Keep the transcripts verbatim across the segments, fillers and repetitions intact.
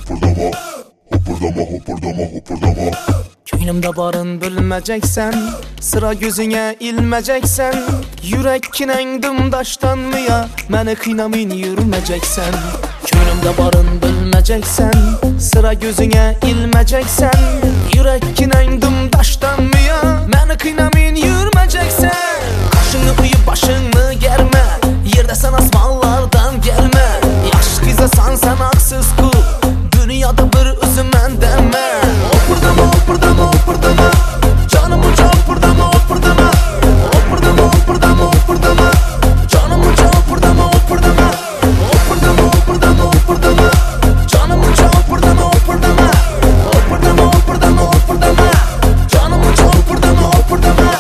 Hopurdama, hopurdama, hopurdama, hopurdama. Ko'nglimda borin bilmeyeceksen, sıra gözüne ilmeyeceksen. Yürek kinengdim daştan mı ya, meni kıynamin yürümeyeceksen. Ko'nglimda borin bilmeyeceksen, sıra gözüne ilmeyeceksen. Yürek kinengdim daştan mı ya, meni kıynamin yürümeyeceksen. Kaşını uyup başını germe, yerde sen asmanlardan gelme. Yaş kızasan sen haksız kul, dünyada bir üzümen deme. Hopurdama, hopurdama, hopurdama, canım uca hopurdama, hopurdama. Hopurdama, hopurdama, hopurdama, canım uca hopurdama, hopurdama. Hopurdama, hopurdama, hopurdama, canım uca hopurdama, hopurdama. Hopurdama, hopurdama, hopurdama, canım uca hopurdama, hopurdama.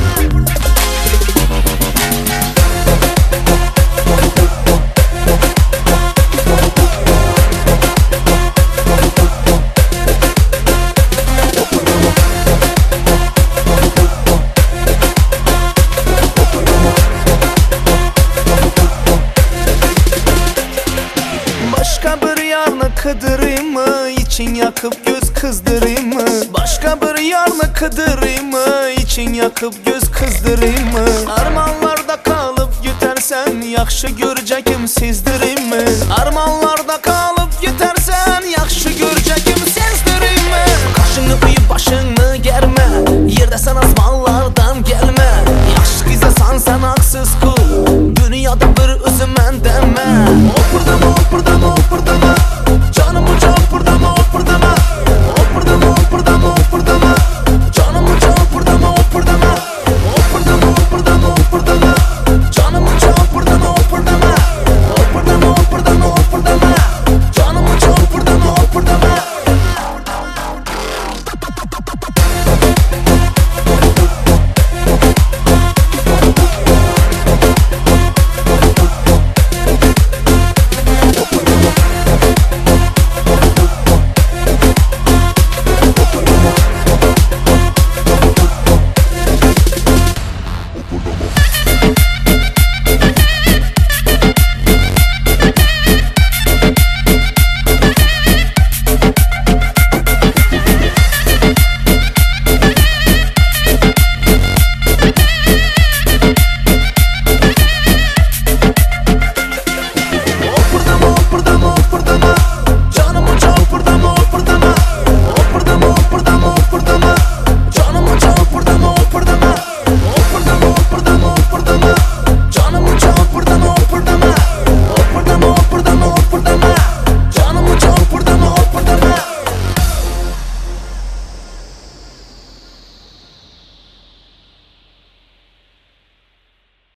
Başka bir yarını kıdırayım mı? İçin yakıp göz kızdırayım mı? Başka bir yarını kıdırayım mı? İçin yakıp göz kızdırayım mı? Armanlarda kalıp yütersen, yaxşı görecekim sizdireyim mi? Armanlarda